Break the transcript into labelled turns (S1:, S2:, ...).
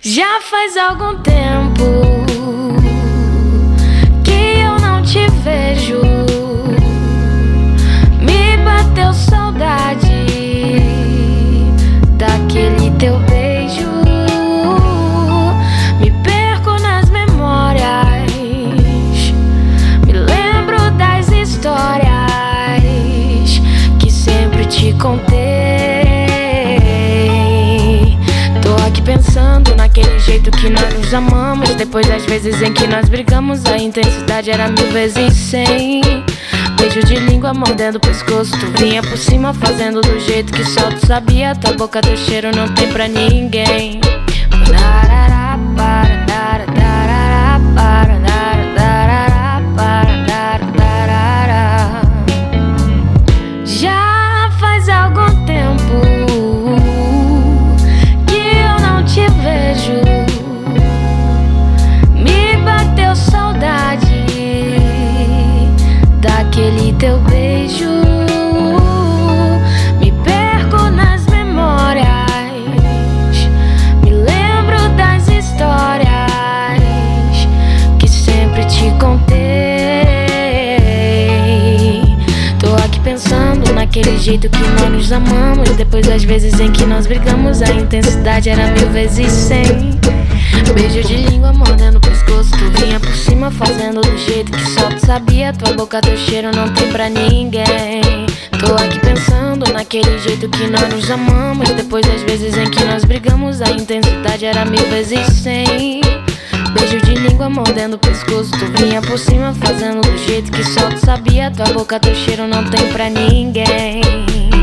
S1: Já faz algum tempo que eu não te vejo. Me bateu saudade daquele teu beijo. Me perco nas memórias, me lembro das histórias que sempre te contei. Pensando naquele jeito que nós nos amamos. Depois das vezes em que nós brigamos, a intensidade era 1000 vezes 100. Beijo de língua mordendo o pescoço, tu vinha por cima fazendo do jeito que só tu sabia. Tua boca, teu cheiro não tem pra ninguém. Já faz algum tempo me bateu saudade daquele teu beijo. Me perco nas memórias, me lembro das histórias que sempre te contei. Tô aqui pensando naquele jeito que nós nos amamos. Depois das vezes em que nós brigamos, a intensidade era 1000 vezes 100. Beijo de língua mordendo o pescoço, tu vinha por cima fazendo do jeito que só tu sabia. Tua boca, teu cheiro não tem pra ninguém. Tô aqui pensando naquele jeito que nós nos amamos. Depois das vezes em que nós brigamos, a intensidade era 1000 vezes 100. Beijo de língua mordendo o pescoço, tu vinha por cima fazendo do jeito que só tu sabia. Tua boca, teu cheiro não tem pra ninguém.